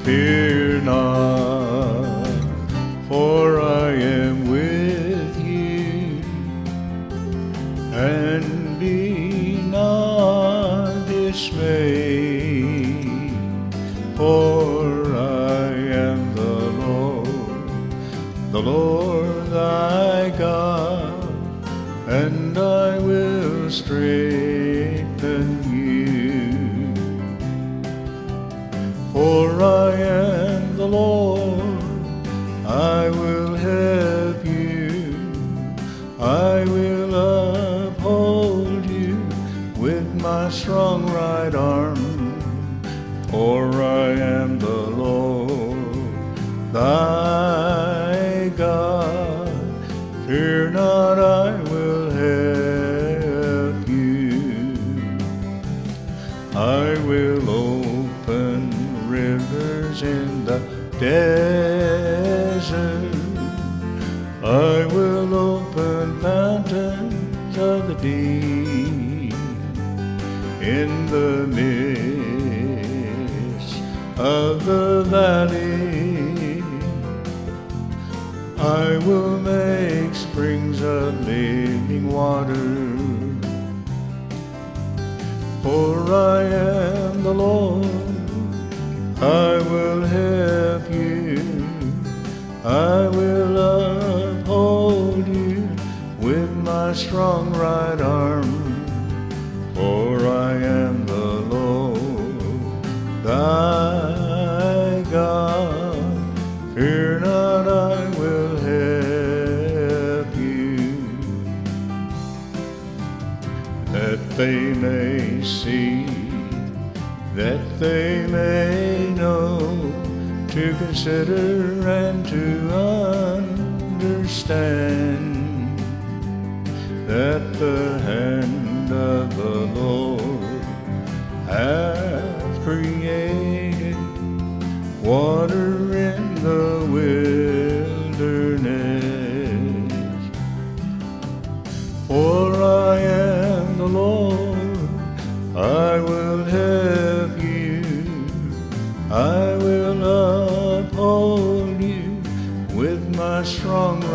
Fear not, for I am with you, and be not dismayed, for I am the Lord thy God, and I will strengthen you. For I am the Lord, I will help you, I will uphold you with my strong right arm. For I am the Lord thy God, fear not, I will help you. I will open rivers in the desert, I will open mountains of the deep. In the midst of the valley, I will make springs of living water. For I am the Lord, I will help you, I will uphold you with my strong right arm. For I am the Lord thy God, fear not, I will help you. That they may see, that they may know, to consider and to understand, that the hand of the Lord hath created water in the wilderness. For I am the Lord, I will help you, I will uphold you with my strong